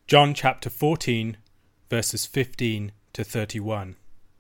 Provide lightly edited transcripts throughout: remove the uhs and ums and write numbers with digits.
John chapter 14, verses 15 to 31.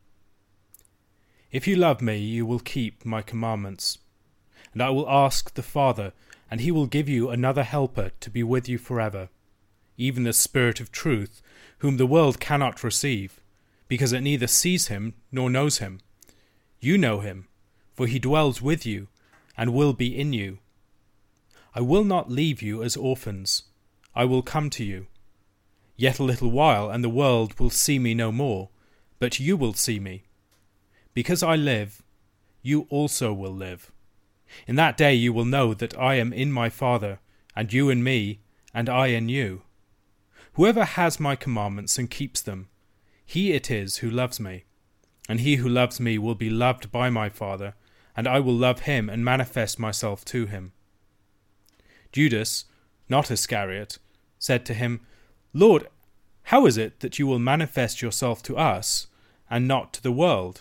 If you love me, you will keep my commandments. And I will ask the Father, and he will give you another helper to be with you forever, even the Spirit of truth, whom the world cannot receive, because it neither sees him nor knows him. You know him, for he dwells with you and will be in you. I will not leave you as orphans. I will come to you. Yet a little while, and the world will see me no more, but you will see me. Because I live, you also will live. In that day you will know that I am in my Father, and you in me, and I in you. Whoever has my commandments and keeps them, he it is who loves me. And he who loves me will be loved by my Father, and I will love him and manifest myself to him. Judas, not Iscariot, said to him, Lord, how is it that you will manifest yourself to us, and not to the world?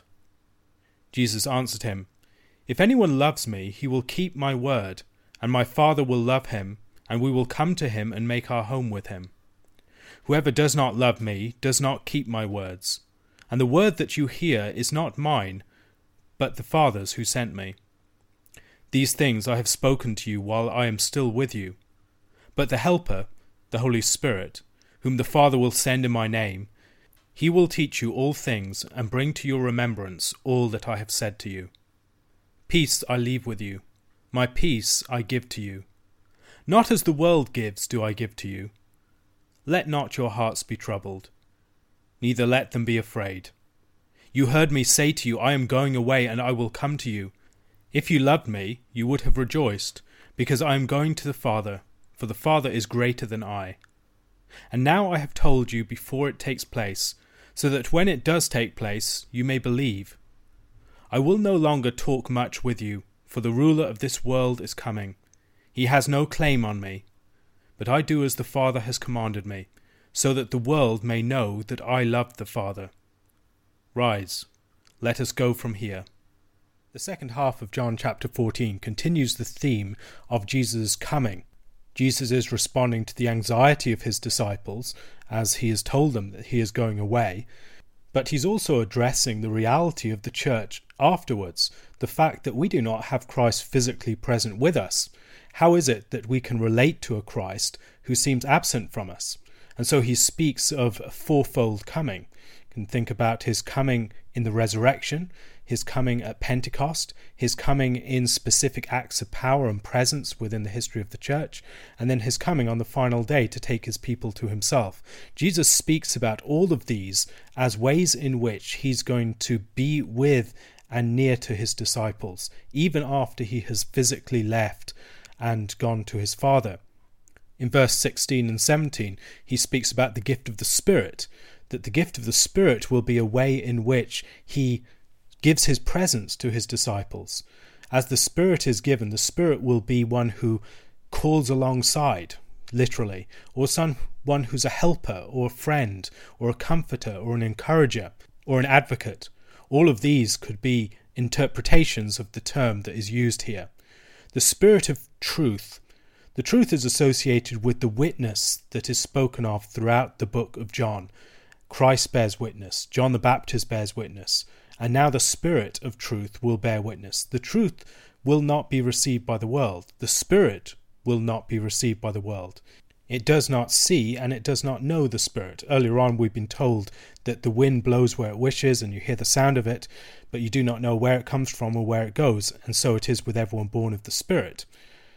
Jesus answered him, If anyone loves me, he will keep my word, and my Father will love him, and we will come to him and make our home with him. Whoever does not love me does not keep my words, and the word that you hear is not mine, but the Father's who sent me. These things I have spoken to you while I am still with you. But the Helper, the Holy Spirit, whom the Father will send in my name, he will teach you all things and bring to your remembrance all that I have said to you. Peace I leave with you, my peace I give to you. Not as the world gives do I give to you. Let not your hearts be troubled, neither let them be afraid. You heard me say to you, I am going away and I will come to you. If you loved me, you would have rejoiced, because I am going to the Father, for the Father is greater than I. And now I have told you before it takes place, so that when it does take place, you may believe. I will no longer talk much with you, for the ruler of this world is coming. He has no claim on me, but I do as the Father has commanded me, so that the world may know that I loved the Father. Rise, let us go from here. The second half of John chapter 14 continues the theme of Jesus' coming. Jesus is responding to the anxiety of his disciples as he has told them that he is going away, but he's also addressing the reality of the church afterwards, the fact that we do not have Christ physically present with us. How is it that we can relate to a Christ who seems absent from us? And so he speaks of a fourfold coming. You can think about his coming in the resurrection, his coming at Pentecost, his coming in specific acts of power and presence within the history of the church, and then his coming on the final day to take his people to himself. Jesus speaks about all of these as ways in which he's going to be with and near to his disciples, even after he has physically left and gone to his Father. In verse 16 and 17, he speaks about the gift of the Spirit, that the gift of the Spirit will be a way in which he gives his presence to his disciples. As the Spirit is given, the Spirit will be one who calls alongside, literally, or someone who's a helper or a friend or a comforter or an encourager or an advocate. All of these could be interpretations of the term that is used here. The Spirit of truth. The truth is associated with the witness that is spoken of throughout the book of John. Christ bears witness, John the Baptist bears witness, and now the Spirit of truth will bear witness. The truth will not be received by the world. The Spirit will not be received by the world. It does not see and it does not know the Spirit. Earlier on we've been told that the wind blows where it wishes and you hear the sound of it, but you do not know where it comes from or where it goes, and so it is with everyone born of the Spirit.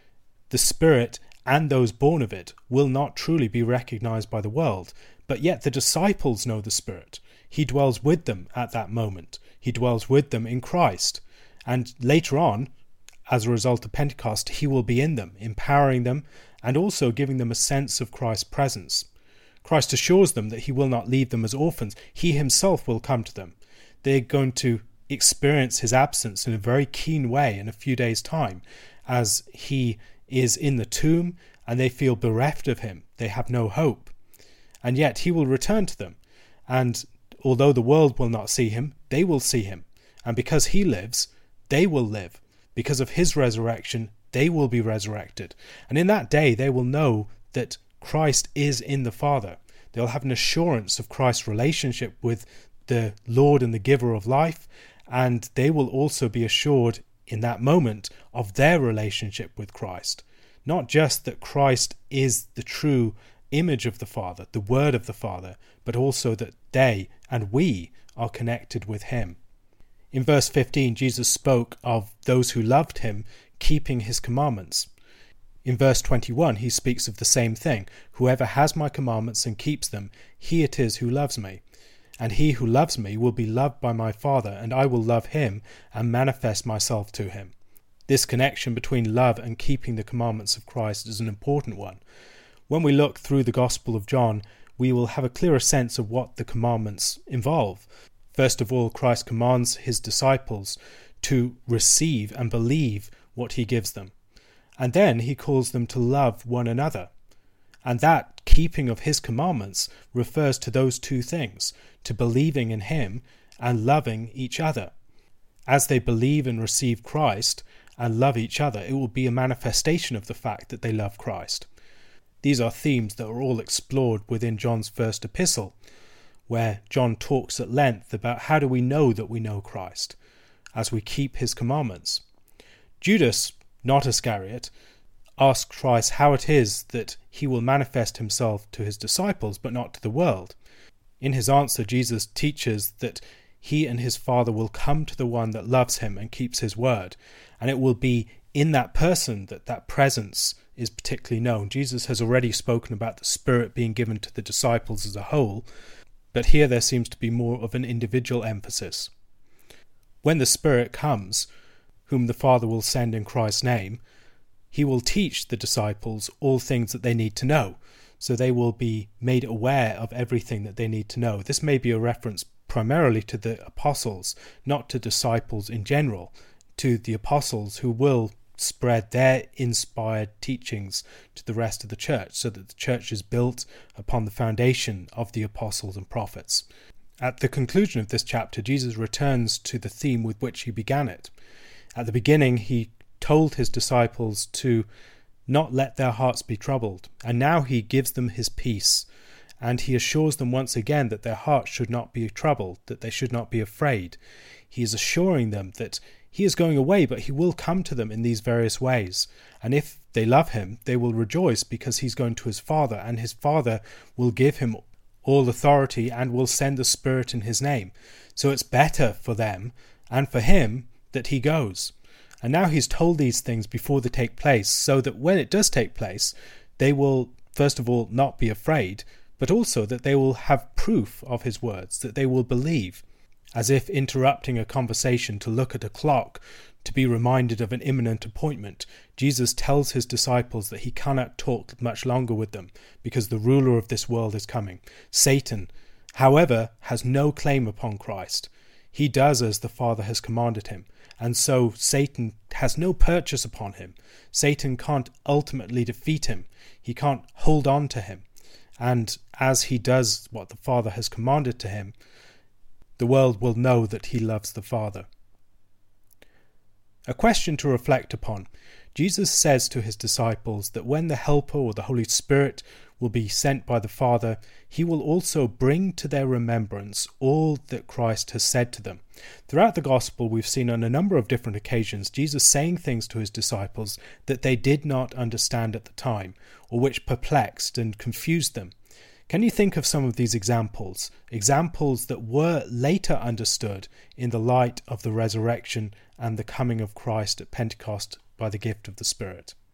The Spirit and those born of it will not truly be recognized by the world, but yet the disciples know the Spirit. He dwells with them at that moment. He dwells with them in Christ. And later on, as a result of Pentecost, he will be in them, empowering them and also giving them a sense of Christ's presence. Christ assures them that he will not leave them as orphans. He himself will come to them. They're going to experience his absence in a very keen way in a few days' time as he is in the tomb and they feel bereft of him. They have no hope. And yet he will return to them. And although the world will not see him, they will see him. And because he lives, they will live. Because of his resurrection, they will be resurrected. And in that day, they will know that Christ is in the Father. They'll have an assurance of Christ's relationship with the Lord and the giver of life, and they will also be assured in that moment of their relationship with Christ. Not just that Christ is the true image of the Father, the Word of the Father, but also that they and we are connected with him. In verse 15, Jesus spoke of those who loved him keeping his commandments. In verse 21, he speaks of the same thing. Whoever has my commandments and keeps them, he it is who loves me. And he who loves me will be loved by my Father, and I will love him and manifest myself to him. This connection between love and keeping the commandments of Christ is an important one. When we look through the Gospel of John, we will have a clearer sense of what the commandments involve. First of all, Christ commands his disciples to receive and believe what he gives them. And then he calls them to love one another. And that keeping of his commandments refers to those two things, to believing in him and loving each other. As they believe and receive Christ and love each other, it will be a manifestation of the fact that they love Christ. These are themes that are all explored within John's first epistle, where John talks at length about how do we know that we know Christ, as we keep his commandments. Judas, not Iscariot, asks Christ how it is that he will manifest himself to his disciples but not to the world. In his answer, Jesus teaches that he and his Father will come to the one that loves him and keeps his word, and it will be in that person that that presence is particularly known. Jesus has already spoken about the Spirit being given to the disciples as a whole, but here there seems to be more of an individual emphasis. When the Spirit comes, whom the Father will send in Christ's name, he will teach the disciples all things that they need to know, so they will be made aware of everything that they need to know. This may be a reference primarily to the apostles, not to disciples in general, to the apostles who will spread their inspired teachings to the rest of the church, so that the church is built upon the foundation of the apostles and prophets. At the conclusion of this chapter, Jesus returns to the theme with which he began it. At the beginning, he told his disciples to not let their hearts be troubled, and now he gives them his peace, and he assures them once again that their hearts should not be troubled, that they should not be afraid. He is assuring them that he is going away, but he will come to them in these various ways, and if they love him, they will rejoice because he's going to his Father, and his Father will give him all authority and will send the Spirit in his name. So it's better for them and for him that he goes. And now he's told these things before they take place, so that when it does take place, they will, first of all, not be afraid, but also that they will have proof of his words, that they will believe. As if interrupting a conversation to look at a clock to be reminded of an imminent appointment, Jesus tells his disciples that he cannot talk much longer with them because the ruler of this world is coming. Satan, however, has no claim upon Christ. He does as the Father has commanded him, and so Satan has no purchase upon him. Satan can't ultimately defeat him. He can't hold on to him. And as he does what the Father has commanded to him, the world will know that he loves the Father. A question to reflect upon. Jesus says to his disciples that when the Helper or the Holy Spirit will be sent by the Father, he will also bring to their remembrance all that Christ has said to them. Throughout the Gospel, we've seen on a number of different occasions Jesus saying things to his disciples that they did not understand at the time, or which perplexed and confused them. Can you think of some of these examples that were later understood in the light of the resurrection and the coming of Christ at Pentecost by the gift of the Spirit?